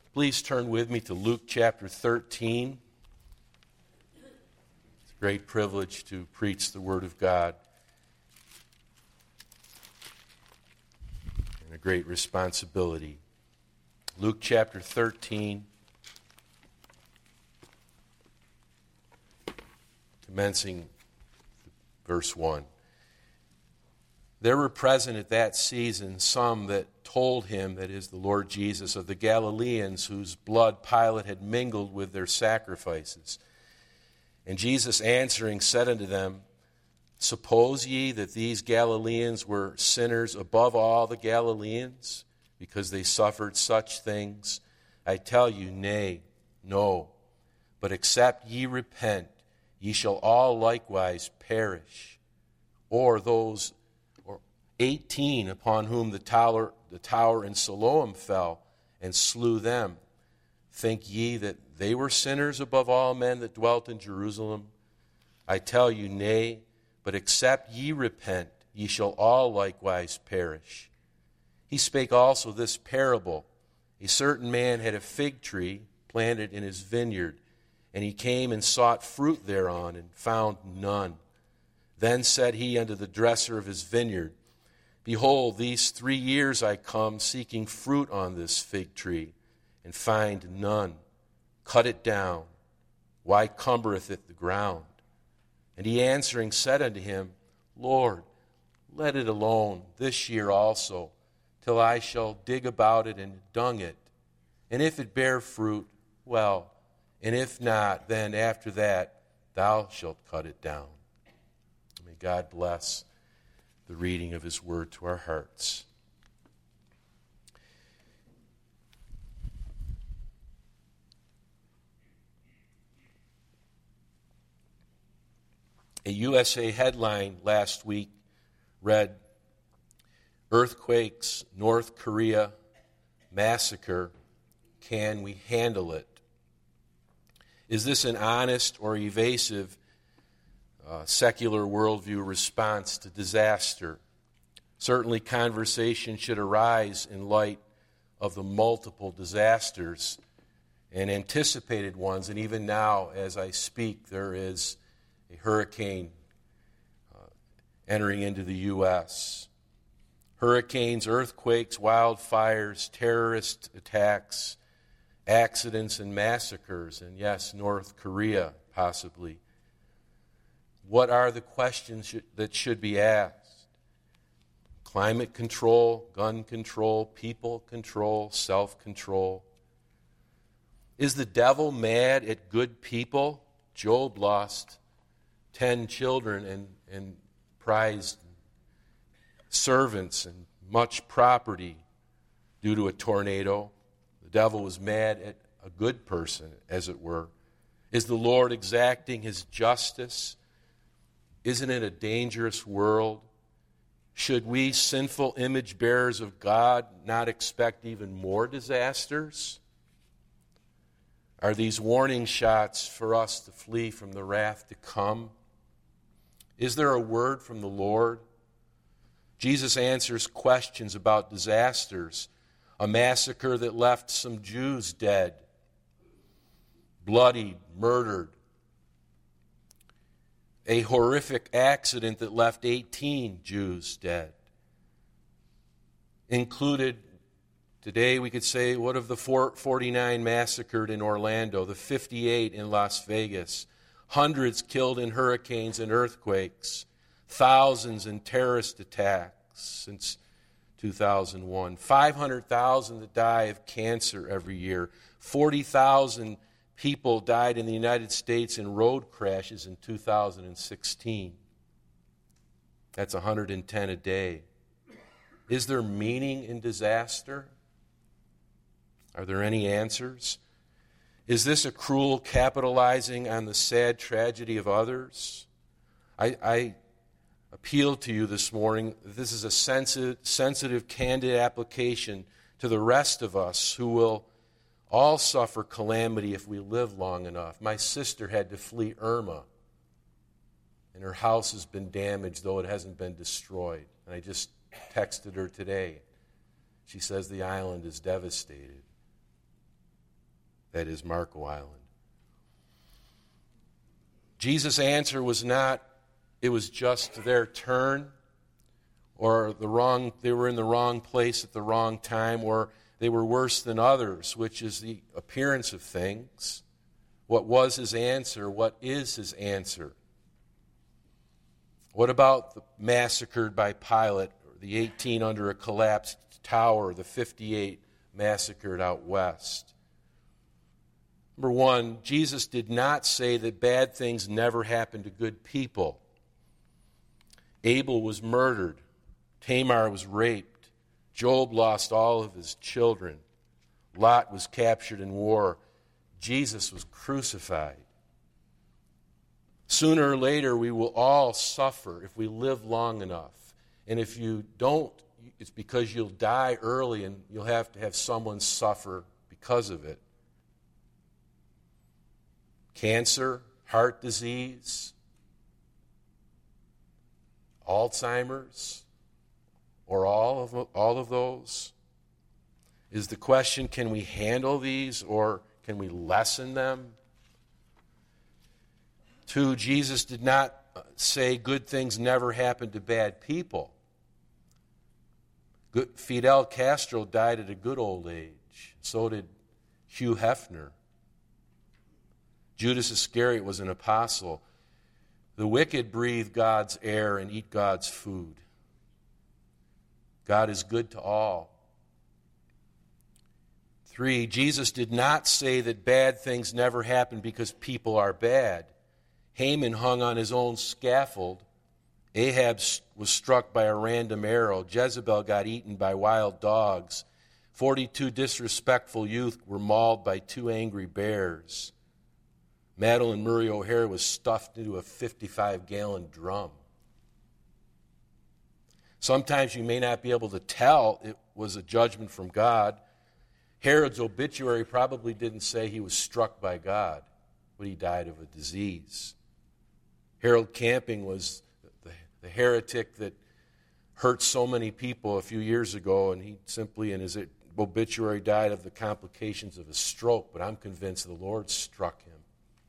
Please turn with me to Luke chapter 13. It's a great privilege to preach the Word of God, and a great responsibility. Luke chapter 13, commencing verse 1. There were present at that season some that told him, that is the Lord Jesus, of the Galileans whose blood Pilate had mingled with their sacrifices. And Jesus answering said unto them, Suppose ye that these Galileans were sinners above all the Galileans, because they suffered such things? I tell you, nay, no. But except ye repent, ye shall all likewise perish. Or those 18 upon whom the tower in Siloam fell and slew them, think ye that they were sinners above all men that dwelt in Jerusalem? I tell you, nay, but except ye repent, ye shall all likewise perish. He spake also this parable. A certain man had a fig tree planted in his vineyard, and he came and sought fruit thereon, and found none. Then said he unto the dresser of his vineyard, Behold, these 3 years I come seeking fruit on this fig tree, and find none. Cut it down. Why cumbereth it the ground? And he answering said unto him, Lord, let it alone this year also, till I shall dig about it and dung it. And if it bear fruit, well, and if not, then after that thou shalt cut it down. May God bless the reading of his word to our hearts. A USA headline last week read, Earthquakes, North Korea, Massacre, Can We Handle It? Is this an honest or evasive secular worldview response to disaster? Certainly conversation should arise in light of the multiple disasters and anticipated ones. And even now, as I speak, there is a hurricane entering into the U.S. Hurricanes, earthquakes, wildfires, terrorist attacks, accidents, and massacres. And yes, North Korea, possibly. What are the questions that should be asked? Climate control, gun control, people control, self-control. Is the devil mad at good people? Job lost 10 children and prized servants and much property due to a tornado. The devil was mad at a good person, as it were. Is the Lord exacting his justice? Isn't it a dangerous world? Should we, sinful image bearers of God, not expect even more disasters? Are these warning shots for us to flee from the wrath to come? Is there a word from the Lord? Jesus answers questions about disasters. A massacre that left some Jews dead, bloodied, murdered. A horrific accident that left 18 Jews dead. Included, today we could say, what of the 49 massacred in Orlando, the 58 in Las Vegas, hundreds killed in hurricanes and earthquakes, thousands in terrorist attacks since 2001, 500,000 that die of cancer every year, 40,000 people died in the United States in road crashes in 2016. That's 110 a day. Is there meaning in disaster? Are there any answers? Is this a cruel capitalizing on the sad tragedy of others? I appeal to you this morning. This is a sensitive, candid application to the rest of us who will all suffer calamity if we live long enough. My sister had to flee Irma, and her house has been damaged, though it hasn't been destroyed. And I just texted her today. She says the island is devastated. that is Marco Island. Jesus' answer was not, it was just their turn, or they were in the wrong place at the wrong time, or they were worse than others, which is the appearance of things. What was his answer? What is his answer? What about the massacred by Pilate, or the 18 under a collapsed tower, the 58 massacred out west? Number one, Jesus did not say that bad things never happen to good people. Abel was murdered. Tamar was raped. Job lost all of his children. Lot was captured in war. Jesus was crucified. Sooner or later, we will all suffer if we live long enough. And if you don't, it's because you'll die early and you'll have to have someone suffer because of it. Cancer, heart disease, Alzheimer's, or all of those. Is the question, can we handle these or can we lessen them? 2, Jesus did not say good things never happen to bad people. Fidel Castro died at a good old age. So did Hugh Hefner. Judas Iscariot was an apostle. The wicked breathe God's air and eat God's food. God is good to all. 3, Jesus did not say that bad things never happen because people are bad. Haman hung on his own scaffold. Ahab was struck by a random arrow. Jezebel got eaten by wild dogs. 42 disrespectful youth were mauled by 2 angry bears. Madalyn Murray O'Hair was stuffed into a 55-gallon drum. Sometimes you may not be able to tell it was a judgment from God. Herod's obituary probably didn't say he was struck by God, but he died of a disease. Harold Camping was the heretic that hurt so many people a few years ago, and he simply in his obituary died of the complications of a stroke, but I'm convinced the Lord struck him.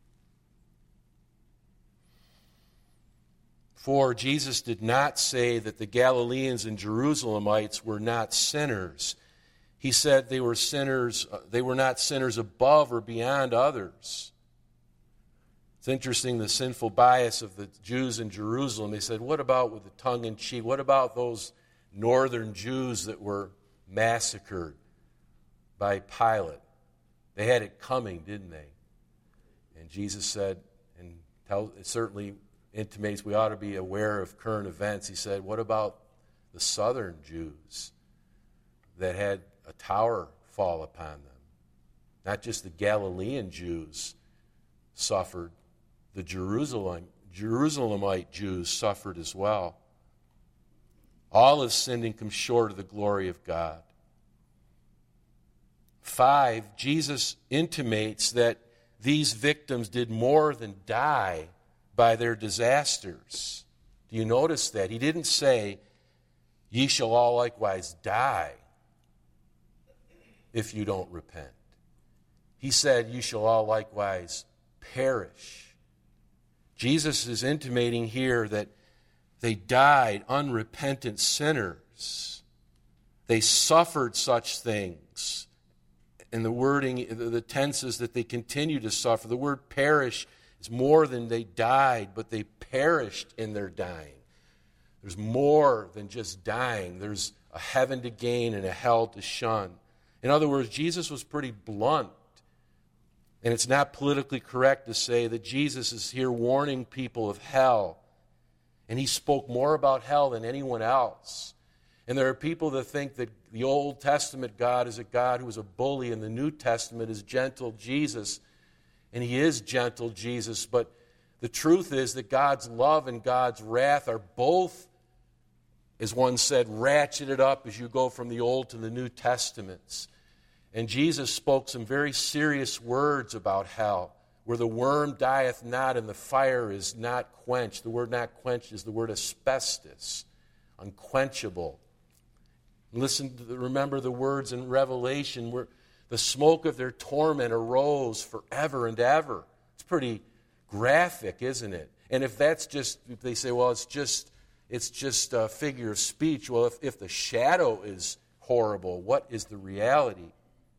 4, Jesus did not say that the Galileans and Jerusalemites were not sinners. He said they were sinners. They were not sinners above or beyond others. It's interesting, the sinful bias of the Jews in Jerusalem. They said, what about with the tongue-in-cheek? What about those northern Jews that were massacred by Pilate? They had it coming, didn't they? And Jesus said, and it certainly intimates we ought to be aware of current events. He said, what about the southern Jews that had a tower fall upon them? Not just the Galilean Jews suffered, the Jerusalemite Jews suffered as well. All have sinned and come short of the glory of God. 5, Jesus intimates that these victims did more than die by their disasters. Do you notice that? He didn't say, ye shall all likewise die if you don't repent. He said, you shall all likewise perish. Jesus is intimating here that they died unrepentant sinners. They suffered such things. And the wording, the tense is that they continue to suffer. The word perish is more than they died, but they perished in their dying. There's more than just dying. There's a heaven to gain and a hell to shun. In other words, Jesus was pretty blunt. And it's not politically correct to say that Jesus is here warning people of hell. And he spoke more about hell than anyone else. And there are people that think that the Old Testament God is a God who is a bully and the New Testament is gentle Jesus. And he is gentle Jesus. But the truth is that God's love and God's wrath are both, as one said, ratcheted up as you go from the Old to the New Testaments. And Jesus spoke some very serious words about hell, where the worm dieth not and the fire is not quenched. The word not quenched is the word asbestos, unquenchable. Remember the words in Revelation where the smoke of their torment arose forever and ever. It's pretty graphic, isn't it? And if that's just, if they say, well, it's just a figure of speech. Well, if the shadow is horrible, what is the reality?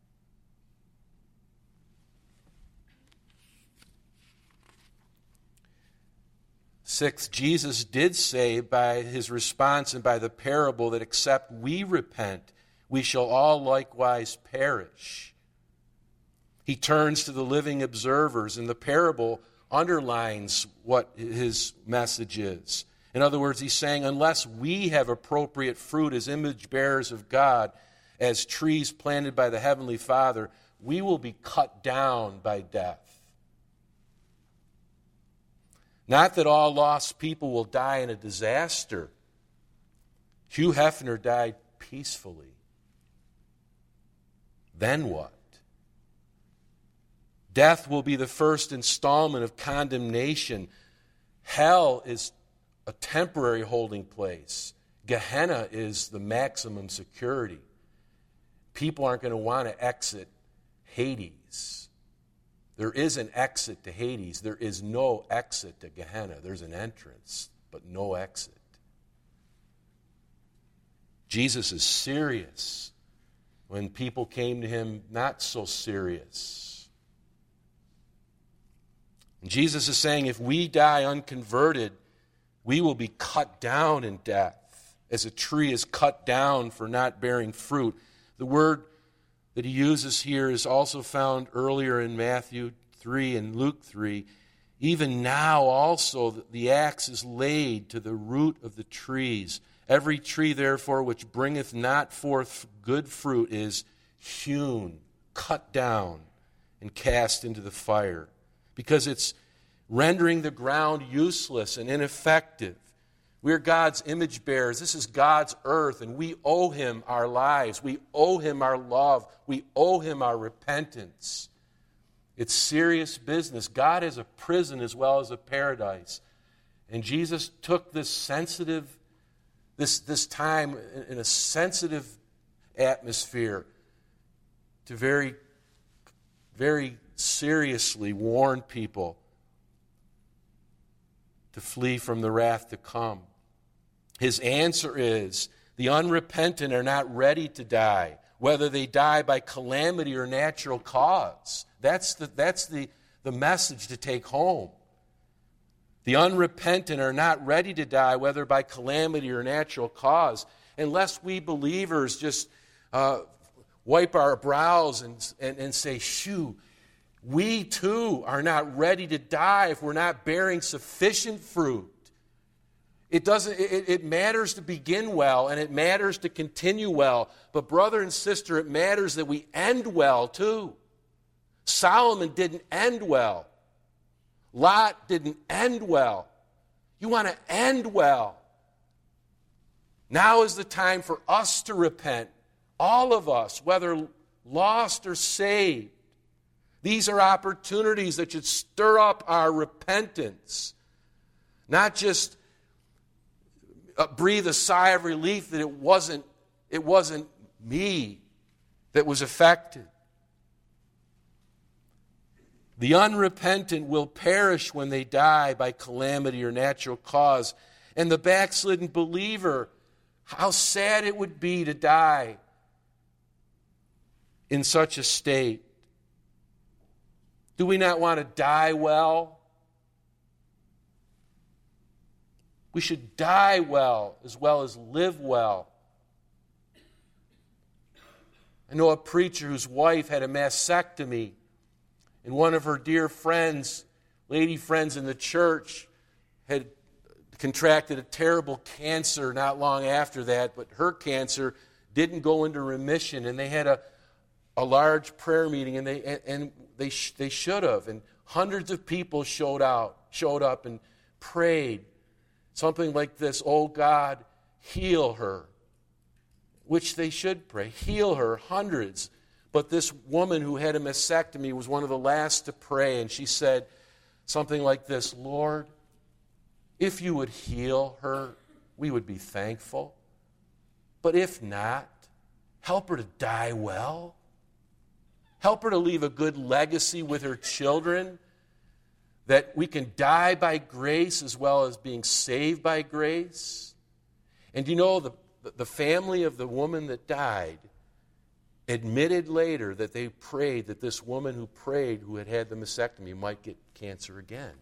Sixth, Jesus did say by his response and by the parable that except we repent, we shall all likewise perish. He turns to the living observers, and the parable underlines what his message is. In other words, he's saying, unless we have appropriate fruit as image bearers of God, as trees planted by the Heavenly Father, we will be cut down by death. Not that all lost people will die in a disaster. Hugh Hefner died peacefully. Then what? Death will be the first installment of condemnation. Hell is a temporary holding place. Gehenna is the maximum security. People aren't going to want to exit Hades. There is an exit to Hades. There is no exit to Gehenna. There's an entrance, but no exit. Jesus is serious when people came to him not so serious. And Jesus is saying if we die unconverted, we will be cut down in death, as a tree is cut down for not bearing fruit. The word that he uses here is also found earlier in Matthew 3 and Luke 3. Even now also the axe is laid to the root of the trees. Every tree, therefore, which bringeth not forth good fruit is hewn, cut down, and cast into the fire, because it's rendering the ground useless and ineffective. We're God's image bearers. This is God's earth, and we owe him our lives. We owe him our love. We owe him our repentance. It's serious business. God is a prison as well as a paradise. And Jesus took this sensitive, this time in a sensitive atmosphere to very, very seriously warn people to flee from the wrath to come. His answer is, the unrepentant are not ready to die, whether they die by calamity or natural cause. That's the message to take home. The unrepentant are not ready to die, whether by calamity or natural cause, unless we believers just wipe our brows and say, shoo, we too are not ready to die if we're not bearing sufficient fruit. It matters to begin well, and it matters to continue well. But brother and sister, it matters that we end well too. Solomon didn't end well. Lot didn't end well. You want to end well. Now is the time for us to repent. All of us, whether lost or saved. These are opportunities that should stir up our repentance. Not just breathe a sigh of relief that it wasn't me that was affected. The unrepentant will perish when they die by calamity or natural cause. And the backslidden believer, how sad it would be to die in such a state. Do we not want to die well? We should die well as live well. I know a preacher whose wife had a mastectomy, and one of her dear friends, lady friends in the church, had contracted a terrible cancer not long after that, but her cancer didn't go into remission, and they had a large prayer meeting, and they should have, and hundreds of people showed up and prayed. Something like this, oh God, heal her, which they should pray. Heal her, hundreds. But this woman who had a mastectomy was one of the last to pray, and she said something like this, Lord, if you would heal her, we would be thankful. But if not, help her to die well. Help her to leave a good legacy with her children, that we can die by grace as well as being saved by grace. And you know, the family of the woman that died admitted later that they prayed that this woman who prayed, who had had the mastectomy, might get cancer again.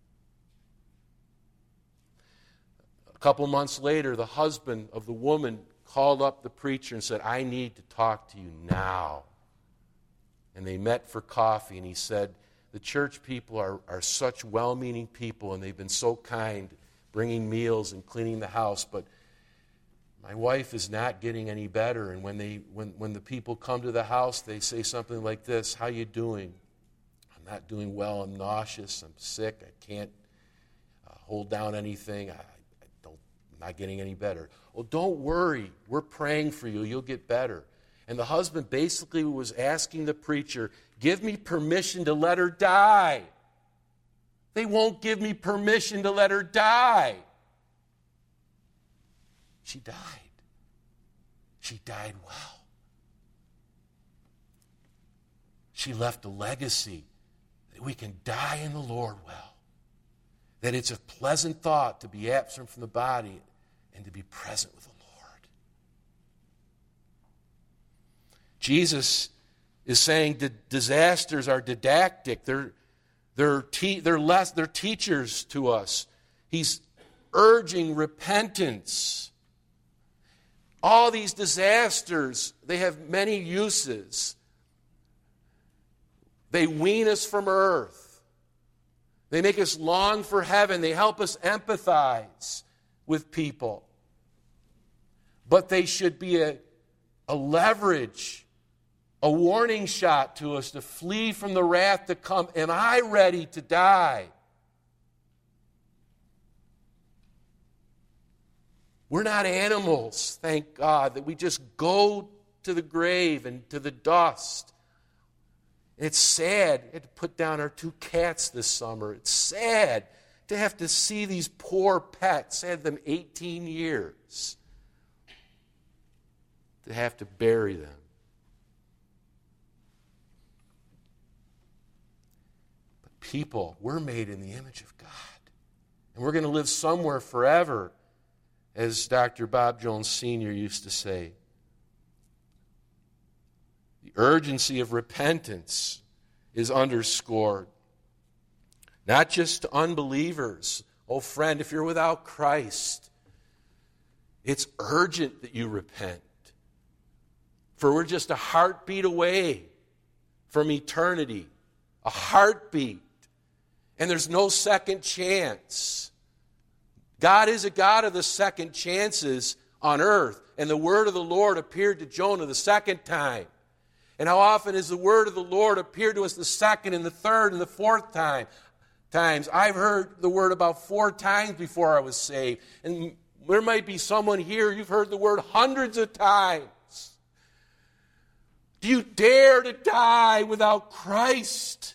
A couple months later, the husband of the woman called up the preacher and said, I need to talk to you now. And they met for coffee, and he said, the church people are such well-meaning people, and they've been so kind, bringing meals and cleaning the house, but my wife is not getting any better. And when the people come to the house, they say something like this, how you doing? I'm not doing well. I'm nauseous. I'm sick. I can't hold down anything. I'm not getting any better. Well, don't worry. We're praying for you. You'll get better. And the husband basically was asking the preacher, give me permission to let her die. They won't give me permission to let her die. She died. She died well. She left a legacy that we can die in the Lord well. That it's a pleasant thought to be absent from the body and to be present with the Lord. Jesus is saying that disasters are didactic. They're teachers to us. He's urging repentance. All these disasters, they have many uses. They wean us from earth. They make us long for heaven. They help us empathize with people. But they should be a leverage, a warning shot to us to flee from the wrath to come. Am I ready to die? We're not animals, thank God, that we just go to the grave and to the dust. It's sad. We had to put down our 2 cats this summer. It's sad to have to see these poor pets, had them 18 years, to have to bury them. But people, we're made in the image of God. And we're going to live somewhere forever, as Dr. Bob Jones Sr. used to say. The urgency of repentance is underscored. Not just to unbelievers. Oh, friend, if you're without Christ, it's urgent that you repent. For we're just a heartbeat away from eternity. A heartbeat. And there's no second chance. God is a God of the second chances on earth. And the word of the Lord appeared to Jonah the second time. And how often has the word of the Lord appeared to us the second and the third and the fourth times? I've heard the word about 4 times before I was saved. And there might be someone here, you've heard the word hundreds of times. Do you dare to die without Christ?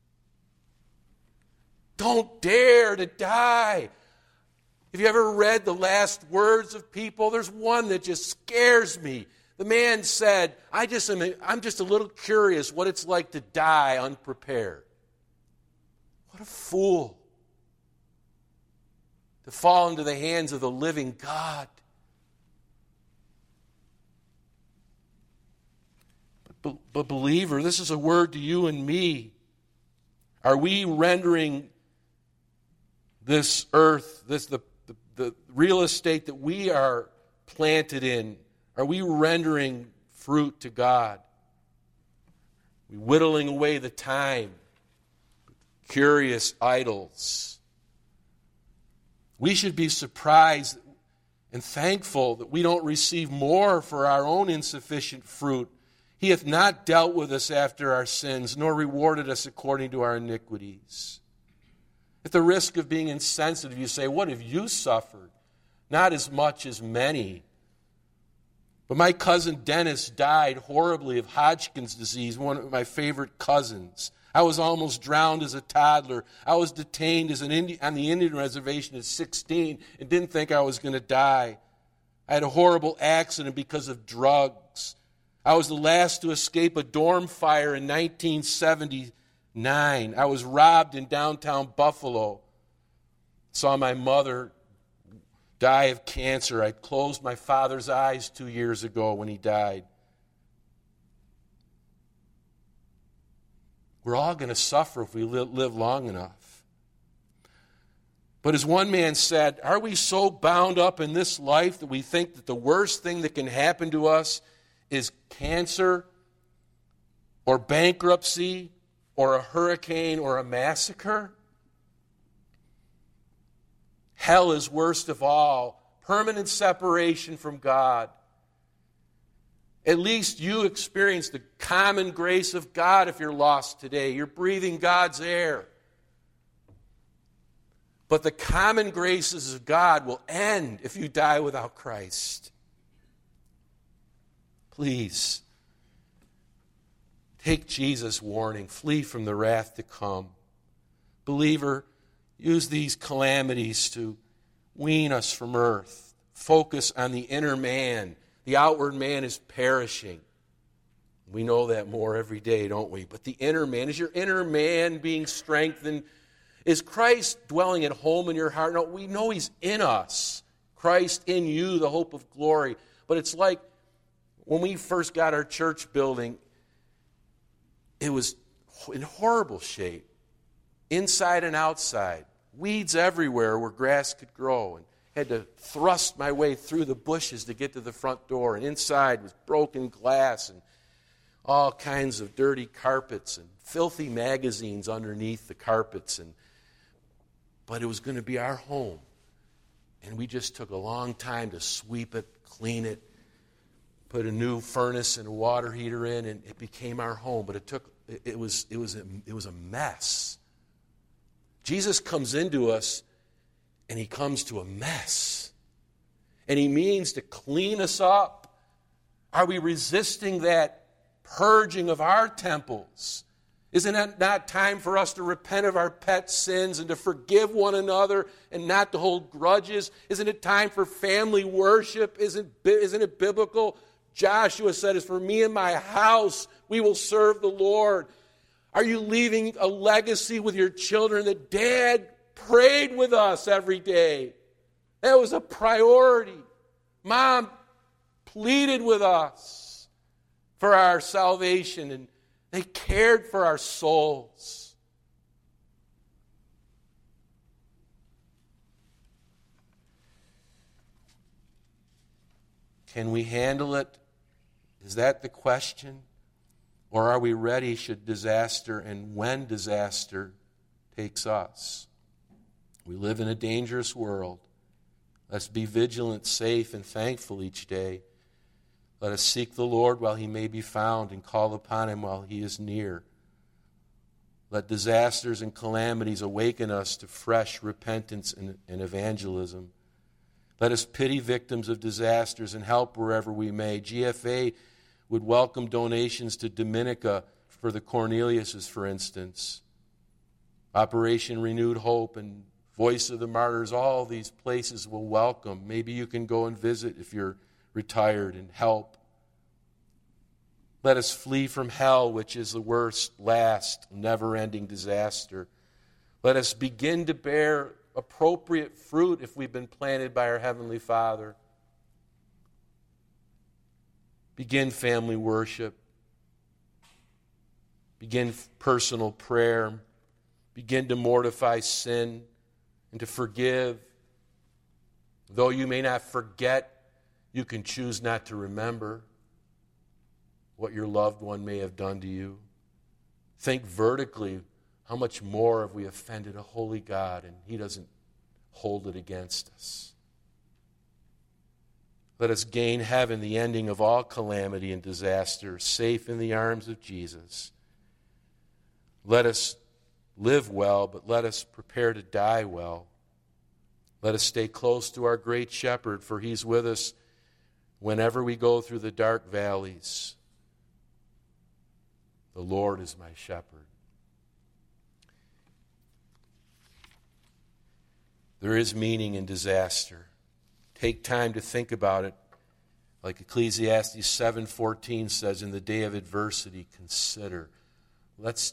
Don't dare to die. Have you ever read the last words of people? There's one that just scares me. The man said, I'm just a little curious what it's like to die unprepared. What a fool. To fall into the hands of the living God. But believer, this is a word to you and me. Are we rendering this earth, the real estate that we are planted in, are we rendering fruit to God? Are we whittling away the time with curious idols? We should be surprised and thankful that we don't receive more for our own insufficient fruit. He hath not dealt with us after our sins, nor rewarded us according to our iniquities. At the risk of being insensitive, you say, what have you suffered? Not as much as many. But my cousin Dennis died horribly of Hodgkin's disease, one of my favorite cousins. I was almost drowned as a toddler. I was detained on the Indian reservation at 16 and didn't think I was going to die. I had a horrible accident because of drugs. I was the last to escape a dorm fire in 1979. I was robbed in downtown Buffalo. Saw my mother die of cancer. I closed my father's eyes 2 years ago when he died. We're all going to suffer if we live long enough. But as one man said, are we so bound up in this life that we think that the worst thing that can happen to us is cancer or bankruptcy or a hurricane or a massacre? Hell is worst of all, permanent separation from God. At least you experience the common grace of God if you're lost today. You're breathing God's air. But the common graces of God will end if you die without Christ. Please, take Jesus' warning. Flee from the wrath to come. Believer, use these calamities to wean us from earth. Focus on the inner man. The outward man is perishing. We know that more every day, don't we? But the inner man, is your inner man being strengthened? Is Christ dwelling at home in your heart? No, we know He's in us. Christ in you, the hope of glory. But it's like when we first got our church building, it was in horrible shape, inside and outside. Weeds everywhere where grass could grow, and had to thrust my way through the bushes to get to the front door. And inside was broken glass and all kinds of dirty carpets and filthy magazines underneath the carpets. But it was going to be our home. And we just took a long time to sweep it, clean it, put a new furnace and a water heater in, and it became our home. But it was a mess. Jesus comes into us, and He comes to a mess. And He means to clean us up. Are we resisting that purging of our temples? Isn't it not time for us to repent of our pet sins and to forgive one another and not to hold grudges? Isn't it time for family worship? Isn't it biblical? Joshua said, as for me and my house, we will serve the Lord. Are you leaving a legacy with your children that Dad prayed with us every day? That was a priority. Mom pleaded with us for our salvation, and they cared for our souls. Can we handle it? Is that the question? Or are we ready should disaster and when disaster takes us? We live in a dangerous world. Let's be vigilant, safe, and thankful each day. Let us seek the Lord while He may be found and call upon Him while He is near. Let disasters and calamities awaken us to fresh repentance and evangelism. Let us pity victims of disasters and help wherever we may. GFA would welcome donations to Dominica for the Corneliuses, for instance. Operation Renewed Hope and Voice of the Martyrs, all these places will welcome. Maybe you can go and visit if you're retired and help. Let us flee from hell, which is the worst, last, never-ending disaster. Let us begin to bear appropriate fruit if we've been planted by our Heavenly Father. Begin family worship. Begin personal prayer. Begin to mortify sin and to forgive. Though you may not forget, you can choose not to remember what your loved one may have done to you. Think vertically, how much more have we offended a holy God, and He doesn't hold it against us. Let us gain heaven, the ending of all calamity and disaster, safe in the arms of Jesus. Let us live well, but let us prepare to die well. Let us stay close to our great shepherd, for He's with us whenever we go through the dark valleys. The Lord is my shepherd. There is meaning in disaster. Take time to think about it. Like Ecclesiastes 7:14 says, in the day of adversity, consider. Let's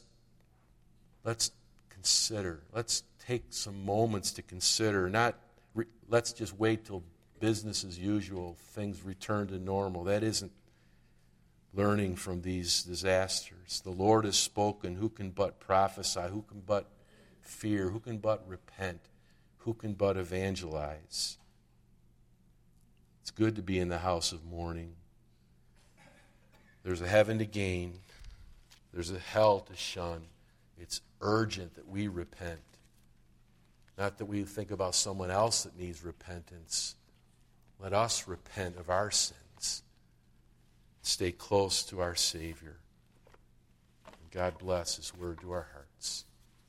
consider. Let's take some moments to consider. Let's just wait till business as usual, things return to normal. That isn't learning from these disasters. The Lord has spoken. Who can but prophesy? Who can but fear? Who can but repent? Who can but evangelize? It's good to be in the house of mourning. There's a heaven to gain. There's a hell to shun. It's urgent that we repent. Not that we think about someone else that needs repentance. Let us repent of our sins. Stay close to our Savior. And God bless His word to our hearts.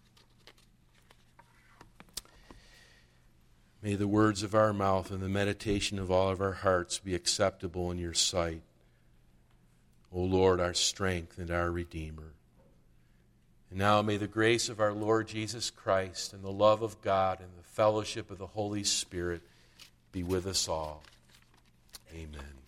May the words of our mouth and the meditation of all of our hearts be acceptable in your sight, O Lord, our strength and our Redeemer. And now may the grace of our Lord Jesus Christ and the love of God and the fellowship of the Holy Spirit be with us all. Amen.